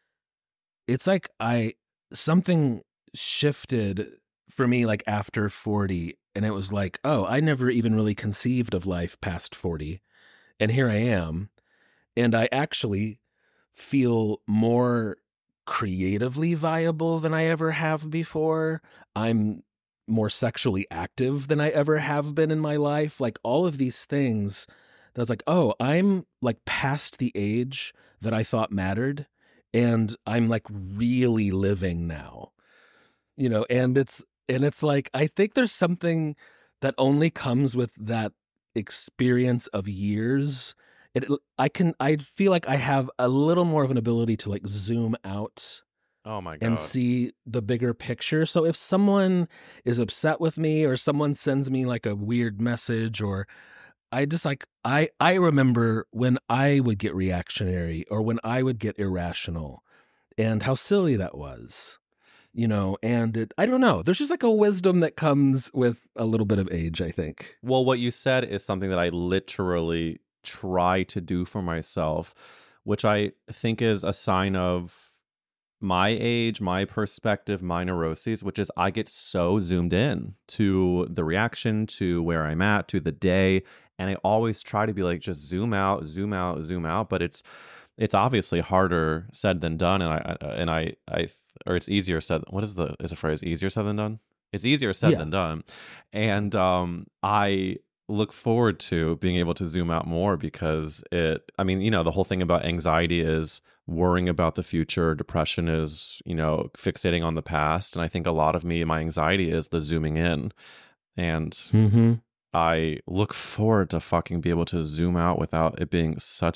It's like I something shifted for me like after forty, and it was like, oh, I never even really conceived of life past forty. And here I am, and I actually feel more creatively viable than I ever have before. I'm more sexually active than I ever have been in my life. Like all of these things that I was like, oh, I'm like past the age that I thought mattered. And I'm like really living now, you know, and it's, and it's like, I think there's something that only comes with that experience of years. It, I can, I feel like I have a little more of an ability to like zoom out Oh my God. and see the bigger picture. So if someone is upset with me or someone sends me like a weird message, or I just like, I, I remember when I would get reactionary or when I would get irrational and how silly that was, you know, and it, I don't know, there's just like a wisdom that comes with a little bit of age, I think. Well, what you said is something that I literally try to do for myself, which I think is a sign of my age, my perspective, my neuroses, which is I get so zoomed in to the reaction, to where I'm at, to the day. And I always try to be like, just zoom out, zoom out, zoom out. But it's it's obviously harder said than done. And I and I I or it's easier said. What is the is the phrase? Easier said than done? It's easier said Yeah. than done. And um I look forward to being able to zoom out more, because it, I mean, you know, the whole thing about anxiety is worrying about the future. Depression is, you know, fixating on the past. And I think a lot of me, my anxiety is the zooming in. And Mm-hmm. I look forward to fucking be able to zoom out without it being such a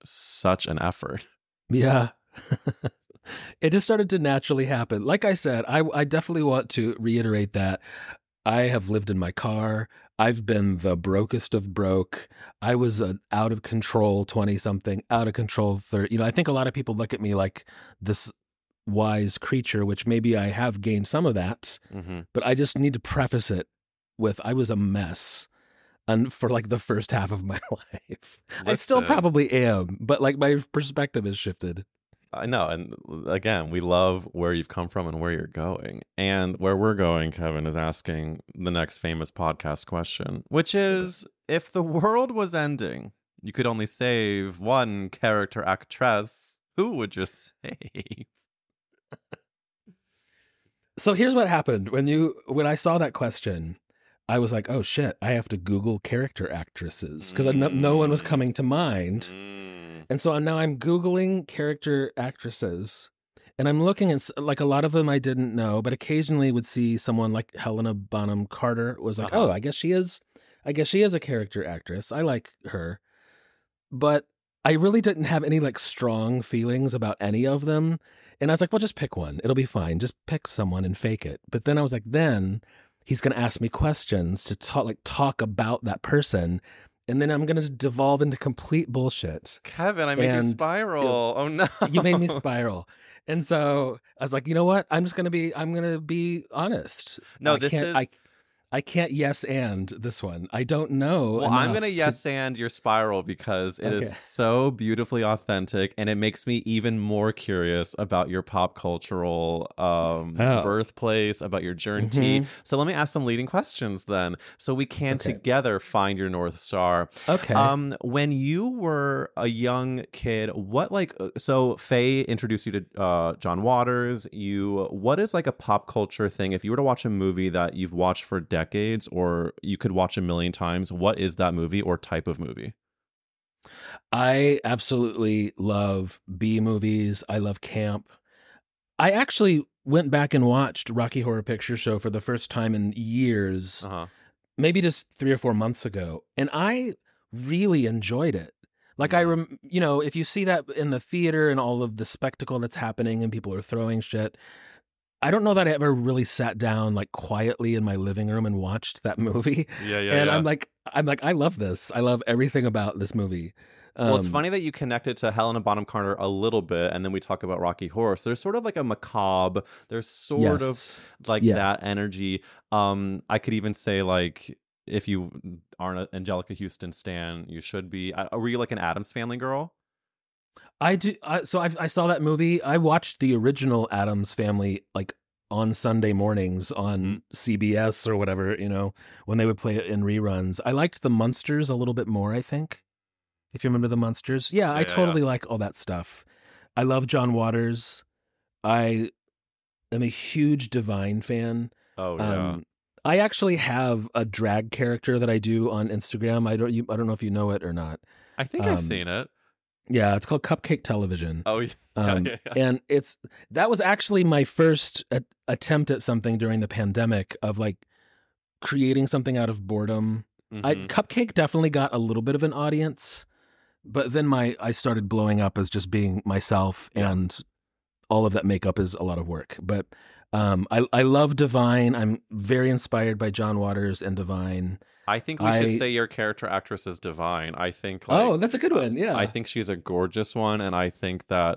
such an effort. Yeah. It just started to naturally happen. Like I said, I, I definitely want to reiterate that I have lived in my car. I've been the brokest of broke. I was an out of control twenty something, out of control thirty. You know, I think a lot of people look at me like this wise creature, which maybe I have gained some of that, Mm-hmm. but I just need to preface it with I was a mess. And for like the first half of my life, I still Listen. probably am, but like my perspective has shifted. I know. And again, we love where you've come from and where you're going. And where we're going, Kevin, is asking the next famous podcast question, which is if the world was ending, you could only save one character actress, who would you save? So here's what happened when you when I saw that question. I was like, oh shit, I have to Google character actresses because no, no one was coming to mind. Mm. And so now I'm Googling character actresses and I'm looking at like a lot of them I didn't know, but occasionally would see someone like Helena Bonham Carter was like, Uh-huh. oh, I guess she is, I guess she is a character actress. I like her. But I really didn't have any like strong feelings about any of them. And I was like, well, just pick one. It'll be fine. Just pick someone and fake it. But then I was like, then he's going to ask me questions to talk, like talk about that person. And then I'm going to devolve into complete bullshit. Kevin, I made And- you spiral. Oh, no. You made me spiral. And so I was like, you know what? I'm just going to be, I'm going to be honest. No, I this can't, is- I, I can't yes and this one. I don't know. Well, I'm enough going to to- yes and your spiral because it Okay. is so beautifully authentic and it makes me even more curious about your pop cultural um, Oh. birthplace, about your journey. Mhm. So let me ask some leading questions then so we can Okay. together find your North Star. Okay. Um, when you were a young kid, what like uh, so Faye introduced you to uh, John Waters. You what is like a pop culture thing? If you were to watch a movie that you've watched for decades, or you could watch a million times, what is that movie or type of movie? I absolutely love B movies. I love camp. I actually went back and watched Rocky Horror Picture Show for the first time in years, Uh huh. maybe just three or four months ago, and I really enjoyed it. Like I, rem- you know, if you see that in the theater and all of the spectacle that's happening and people are throwing shit, I don't know that I ever really sat down like quietly in my living room and watched that movie. Yeah, yeah. and yeah. I'm like, I'm like, I love this. I love everything about this movie. Well, it's Um, funny that you connected to Helena Bonham Carter a little bit, and then we talk about Rocky Horror. So there's sort of like a macabre. There's sort yes. of like Yeah. that energy. Um, I could even say like if you aren't an Angelica Houston stan, you should be. Uh, Were you like an Addams Family girl? I do. I, so I, I saw that movie. I watched the original Addams Family like on Sunday mornings on Mm. C B S or whatever, you know, when they would play it in reruns. I liked the Munsters a little bit more, I think. If you remember the Munsters. Yeah, Yeah, I yeah, totally like all that stuff. I love John Waters. I am a huge Divine fan. Oh yeah. Um, I actually have a drag character that I do on Instagram. I don't you, I don't know if you know it or not. I think I've um, seen it. Yeah, it's called Cupcake Television. Oh yeah. Um, yeah, yeah. And it's that was actually my first a- attempt at something during the pandemic of like creating something out of boredom. I Mhm. Cupcake definitely got a little bit of an audience, but then my I started blowing up as just being myself, Yeah. and all of that makeup is a lot of work. But um, I I love Divine. I'm very inspired by John Waters and Divine. I think we I- should say your character actress is Divine. I think. Like, Oh, that's a good one. Yeah, I think she's a gorgeous one, and I think that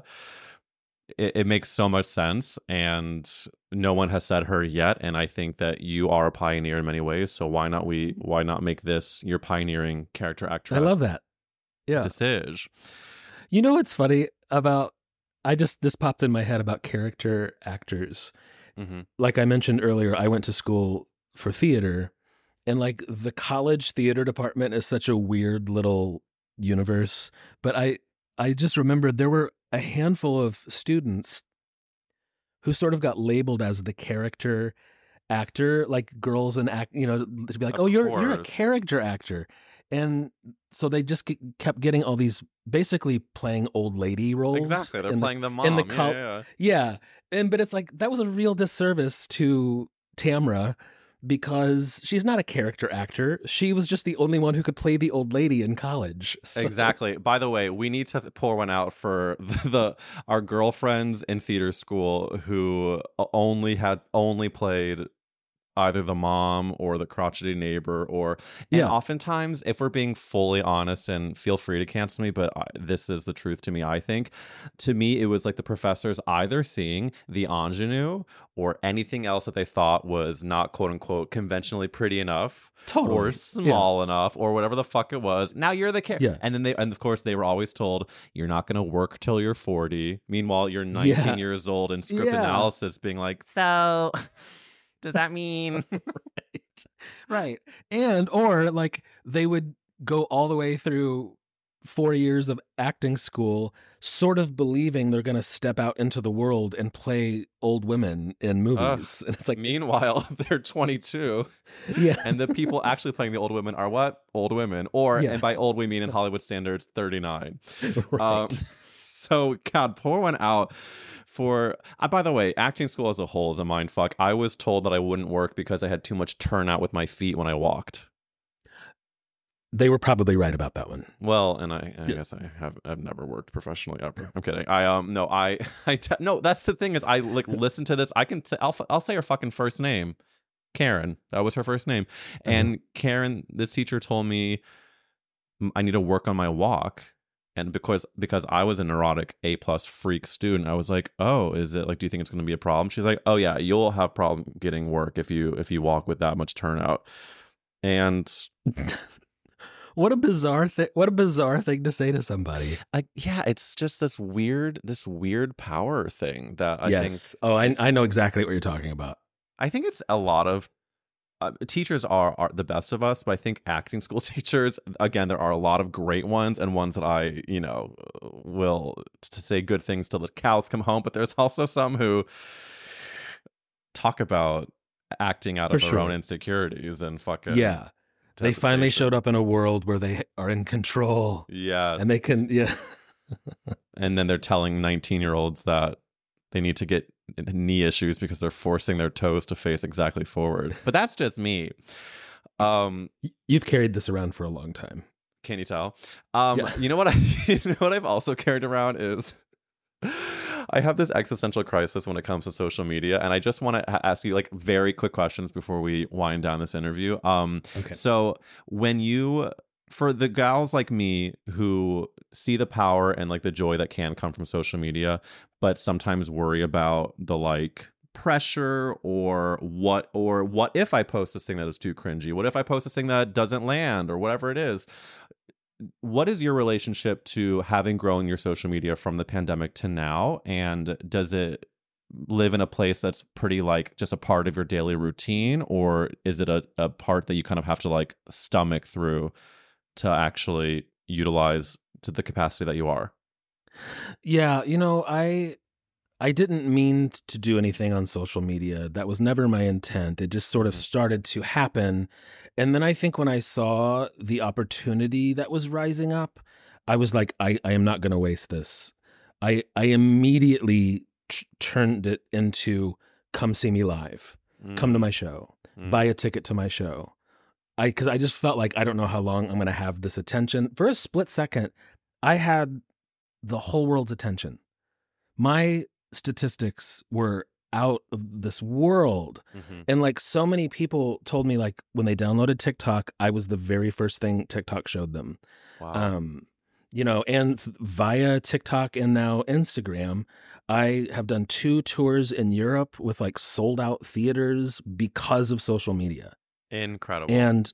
it, it makes so much sense. And no one has said her yet, and I think that you are a pioneer in many ways. So why not we? Why not make this your pioneering character actress? I love that. Yeah. Desige. You know what's funny about? I just this popped in my head about character actors. hmm Like I mentioned earlier, I went to school for theater, and like the college theater department is such a weird little universe. But I I just remembered there were a handful of students who sort of got labeled as the character actor, like girls and act, you know, to be like, Of oh, you're you're a course. character actor, and so they just get, kept getting all these basically playing old lady roles. Exactly. They're in the- playing the, mom. in the yeah, col- yeah, yeah. yeah, and but it's like that was a real disservice to Tamra because she's not a character actor. She was just the only one who could play the old lady in college. So. Exactly. By the way, we need to pour one out for the, the our girlfriends in theater school who only had only played either the mom or the crotchety neighbor, or and yeah. oftentimes, if we're being fully honest, and feel free to cancel me, but I, this is the truth to me, I think. To me, it was like the professors either seeing the ingenue or anything else that they thought was not quote unquote conventionally pretty enough. Totally. Or small yeah. enough, or whatever the fuck it was. Now you're the character. Yeah. And then they, and of course, they were always told, you're not going to work till you're forty. Meanwhile, you're nineteen yeah. years old, and script yeah. analysis being like, so does that mean? right. right. And, or like they would go all the way through four years of acting school, sort of believing they're going to step out into the world and play old women in movies. Uh, and it's like, meanwhile, they're twenty-two. Yeah. And the people actually playing the old women are what? Old women. Or, yeah. and by old we mean in Hollywood standards, thirty-nine. Right. Um, so, God, pour one out. For, uh, by the way, acting school as a whole is a mind fuck. I was told that I wouldn't work because I had too much turnout with my feet when I walked. They were probably right about that one. Well, and I, I yeah. guess I have I've never worked professionally ever. I'm kidding. I um no I I te- no that's the thing is I like listen to this. I can t- I'll I'll say her fucking first name, Karen. That was her first name, mm-hmm. and Karen. This teacher told me I need to work on my walk. And because because I was a neurotic A plus freak student, I was like, oh, is it like, do you think it's going to be a problem? She's like, oh yeah, you'll have problem getting work if you if you walk with that much turnout. And what a bizarre thing! What a bizarre thing to say to somebody. Like, yeah, it's just this weird this weird power thing that I yes. think. Oh, I I know exactly what you're talking about. I think it's a lot of. Uh, teachers are, are the best of us, but I think acting school teachers, again, there are a lot of great ones and ones that I, you know, will to say good things till the cows come home. But there's also some who talk about acting out For of their sure. own insecurities and fucking yeah. They finally showed up in a world where they are in control. Yeah, and they can yeah. And then they're telling nineteen year olds that they need to get knee issues because they're forcing their toes to face exactly forward. But that's just me. Um, You've carried this around for a long time. Can you tell? Um, yeah. You know what I you know what I've also carried around is I have this existential crisis when it comes to social media, and I just want to ask you like very quick questions before we wind down this interview. Um, okay. So when you for the gals like me who see the power and like the joy that can come from social media, but sometimes worry about the like pressure or what or what if I post this thing that is too cringy? What if I post this thing that doesn't land or whatever it is? What is your relationship to having grown your social media from the pandemic to now? And does it live in a place that's pretty like just a part of your daily routine, or is it a, a part that you kind of have to like stomach through to actually utilize to the capacity that you are? Yeah, you know, I I didn't mean to do anything on social media. That was never my intent. It just sort of started to happen. And then I think when I saw the opportunity that was rising up, I was like, I, I am not going to waste this. I I immediately t- turned it into come see me live, mm. come to my show, mm. buy a ticket to my show. I because I just felt like I don't know how long I'm going to have this attention. For a split second, I had the whole world's attention. My statistics were out of this world. Mm-hmm. And like so many people told me, like when they downloaded TikTok, I was the very first thing TikTok showed them. Wow. Um, you know, and th- via TikTok and now Instagram, I have done two tours in Europe with like sold out theaters because of social media. Incredible. And,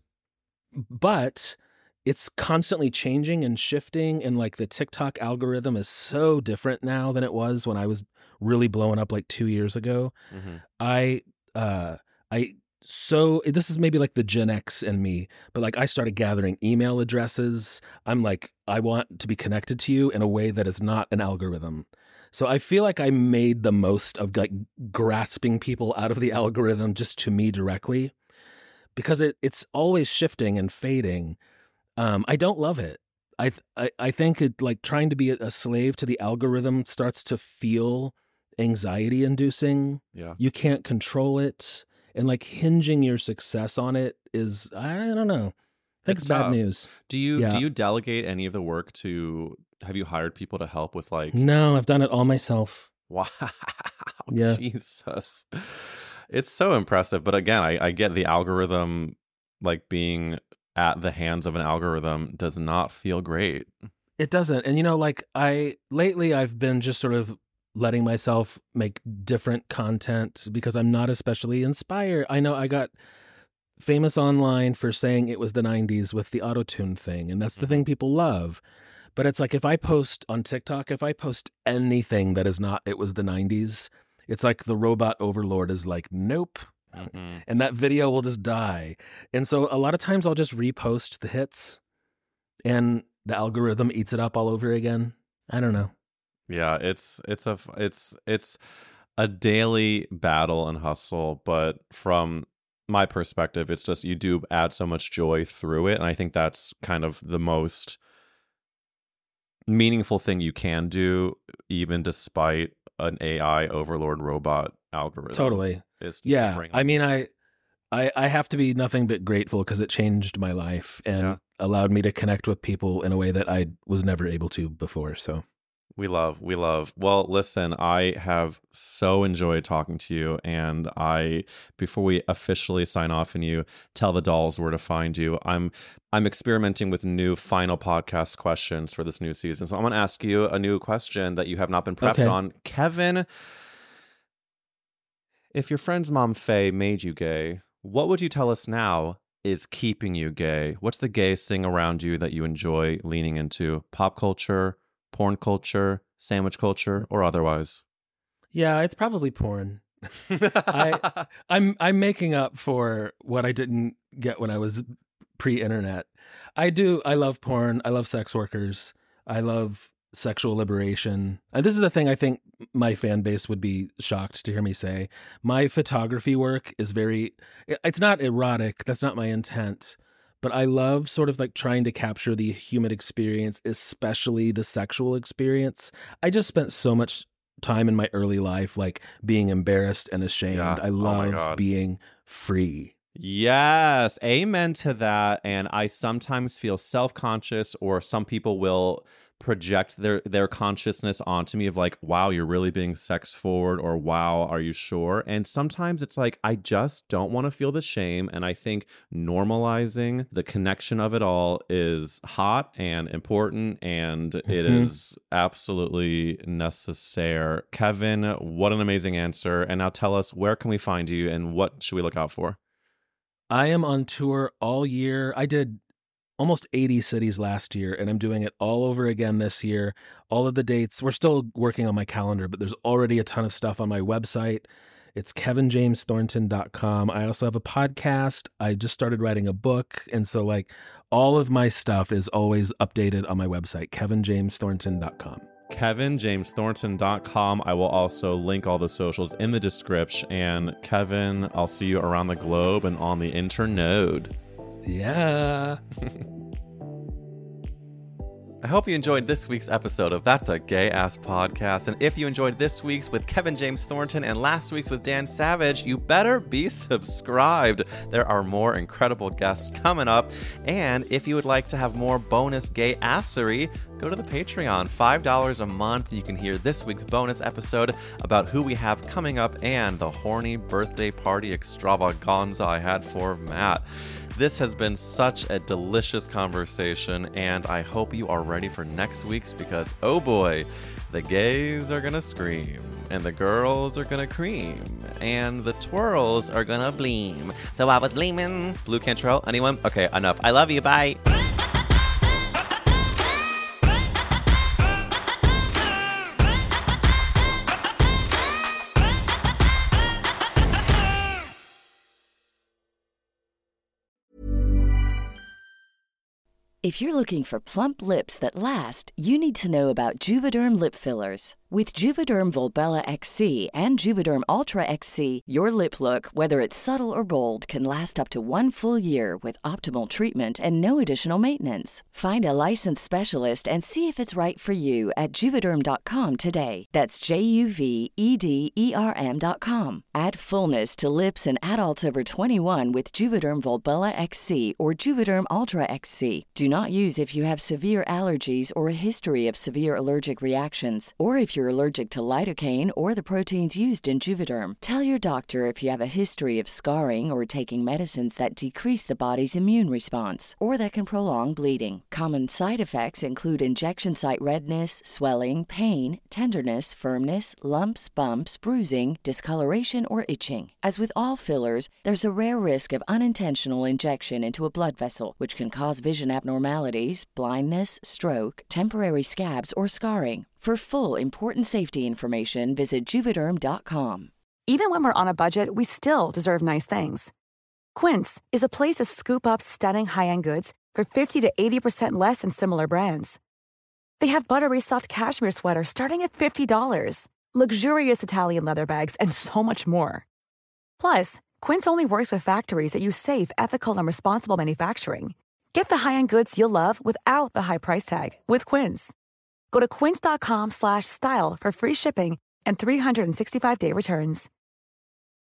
but it's constantly changing and shifting. And like the TikTok algorithm is so different now than it was when I was really blowing up like two years ago. Mm-hmm. I, uh, I, so this is maybe like the Gen X in me, but like I started gathering email addresses. I'm like, I want to be connected to you in a way that is not an algorithm. So I feel like I made the most of like grasping people out of the algorithm just to me directly, because it it's always shifting and fading. Um, I don't love it. I, I I think it like trying to be a slave to the algorithm starts to feel anxiety inducing. Yeah. You can't control it. and like hinging your success on it is, I don't know. I think It's it's bad tough. news. Do you Yeah. do you delegate any of the work to? Have you hired people to help with like? No, I've done it all myself. Wow. Yeah. Jesus. It's so impressive. But again, I, I get the algorithm, like being at the hands of an algorithm does not feel great. It doesn't. And you know, like I lately I've been just sort of letting myself make different content because I'm not especially inspired. I know I got famous online for saying it was the nineties with the auto-tune thing, and that's the thing people love. But it's like if I post on TikTok, if I post anything that is not it was the nineties, it's like the robot overlord is like, nope. Mm-hmm. And that video will just die. And so a lot of times I'll just repost the hits and the algorithm eats it up all over again. I don't know. Yeah, it's it's a it's it's a daily battle and hustle, but from my perspective, it's just you do add so much joy through it, and I think that's kind of the most meaningful thing you can do, even despite an A I overlord robot algorithm. Totally. Is Yeah. bring I mean, I, I, I have to be nothing but grateful because it changed my life and Yeah. allowed me to connect with people in a way that I was never able to before. So We love, we love. Well, listen, I have so enjoyed talking to you. And I, before we officially sign off and you tell the dolls where to find you, I'm I'm experimenting with new final podcast questions for this new season. So I'm going to ask you a new question that you have not been prepped Okay. on. Kevin, if your friend's mom, Faye, made you gay, what would you tell us now is keeping you gay? What's the gayest thing around you that you enjoy leaning into? Pop culture, porn culture, sandwich culture, or otherwise? yeah, it's probably porn. I I'm I'm making up for what I didn't get when I was pre-internet. I do. I love porn. I love sex workers. I love sexual liberation. And this is the thing I think my fan base would be shocked to hear me say. My photography work is very, it's not erotic. That's not my intent. But I love sort of like trying to capture the human experience, especially the sexual experience. I just spent so much time in my early life like being embarrassed and ashamed. Yeah. I Oh my love God. being free. Yes, amen to that. And I sometimes feel self-conscious, or some people will project their their consciousness onto me of like, wow, you're really being sex forward, or wow, are you sure? And sometimes it's like, I just don't want to feel the shame. And I think normalizing the connection of it all is hot and important, and it Mhm. is absolutely necessary. Kevin, what an amazing answer. And now tell us, where can we find you and what should we look out for? I am on tour all year. I did almost eighty cities last year, and I'm doing it all over again this year. All of the dates, we're still working on my calendar, but there's already a ton of stuff on my website. It's kevin james thornton dot com. I also have a podcast. I just started writing a book. And so, like, all of my stuff is always updated on my website, kevin james thornton dot com. kevin james thornton dot com. I will also link all the socials in the description. And Kevin, I'll see you around the globe and on the internode. Yeah. I hope you enjoyed this week's episode of That's a Gay Ass Podcast. And if you enjoyed this week's with Kevin James Thornton and last week's with Dan Savage, you better be subscribed. There are more incredible guests coming up. And if you would like to have more bonus gay assery, go to the Patreon. five dollars a month. You can hear this week's bonus episode about who we have coming up and the horny birthday party extravaganza I had for Matt. This has been such a delicious conversation, and I hope you are ready for next week's because, oh boy, the gays are gonna scream, and the girls are gonna cream, and the twirls are gonna bleam. So I was bleaming. Blue Cantrell, anyone? Okay, enough. I love you. Bye. If you're looking for plump lips that last, you need to know about Juvederm lip fillers. With Juvederm Volbella X C and Juvederm Ultra X C, your lip look, whether it's subtle or bold, can last up to one full year with optimal treatment and no additional maintenance. Find a licensed specialist and see if it's right for you at Juvederm dot com today. That's J U V E D E R M dot com. Add fullness to lips in adults over twenty-one with Juvederm Volbella X C or Juvederm Ultra X C. Do not use if you have severe allergies or a history of severe allergic reactions, or if you're allergic to lidocaine or the proteins used in Juvederm. Tell your doctor if you have a history of scarring or taking medicines that decrease the body's immune response or that can prolong bleeding. Common side effects include injection site redness, swelling, pain, tenderness, firmness, lumps, bumps, bruising, discoloration, or itching. As with all fillers, there's a rare risk of unintentional injection into a blood vessel, which can cause vision abnormalities, blindness, stroke, temporary scabs, or scarring. For full, important safety information, visit Juvederm dot com. Even when we're on a budget, we still deserve nice things. Quince is a place to scoop up stunning high-end goods for fifty to eighty percent less than similar brands. They have buttery soft cashmere sweaters starting at fifty dollars, luxurious Italian leather bags, and so much more. Plus, Quince only works with factories that use safe, ethical, and responsible manufacturing. Get the high-end goods you'll love without the high price tag with Quince. Go to quince dot com slash style for free shipping and three sixty-five day returns.